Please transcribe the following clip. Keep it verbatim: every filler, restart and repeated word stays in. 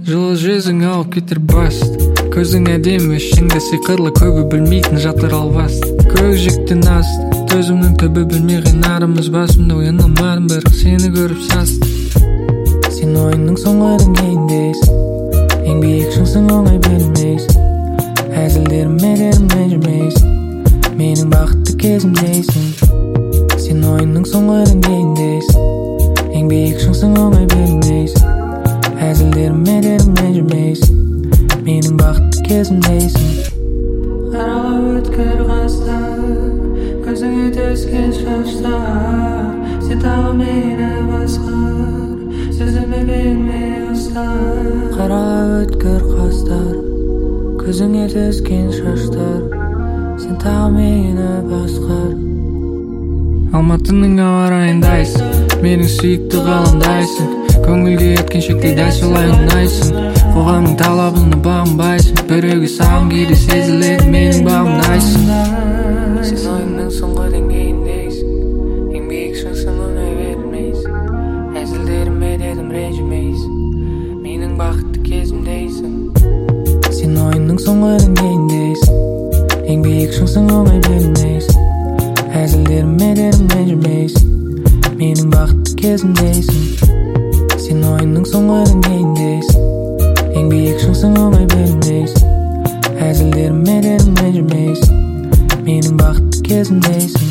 Жылы жүзің алып кетер баст. Көзің әдемі, ішіңде сиқырлы, көбі білмейтін жатыр албаст. Көкжиектен асты, төзімнің түбі білмеген арымыз. Басымда оянамадым, бірақ сені көріп састы. Сен ойынның соңғы деңгейіндейсің, ең биік шыңсың, оңай бермейсің. Әзілдерім медерім ренжімейсің, менің бақытты кезімдейсің. Сен ойынның соңғы деңгейіндейсің, ең биік шыңсың, оңай бермейсің. Әзілдерім медерім ренжімейсің, менің бақытты кезімдейсің. Қаралы өткір қастар, көзіңе түскен шаштар. Сен тағы мені басқар, сөзіме бермей ұстар. Қаралы өткір қастар, көзіңе түскен шаштар. Сен тағы мені басқар. Алматының ауа райындайсың, менің сүйікті ғаламдайсың. Көңілге еткен шектей дәл солай ұнайсың. Қоғамның талабына бағынбайсың, біреуге саған кейде сезіледі менің бағымдайсың. Сен ойынның соңғы деңгейіндейсің, ең биік шыңсың, оңай бермейсің. Әзілдеріме дедім ренжімейсің, менің бақытты кезімдейсің. Сен ойынның соңғы деңгейіндейсің, ең биік шыңсың, оңай бермейсің. Әзілдеріме дедім ренжімейсің, менің бақытты кезімдейсің. Сен ойынның соңғы деңгейіндейсің, ең биік шыңсың, оңай бермейсің. Әзілдеріме дедім ренжімейсің, менің бақытты кезімдейсің.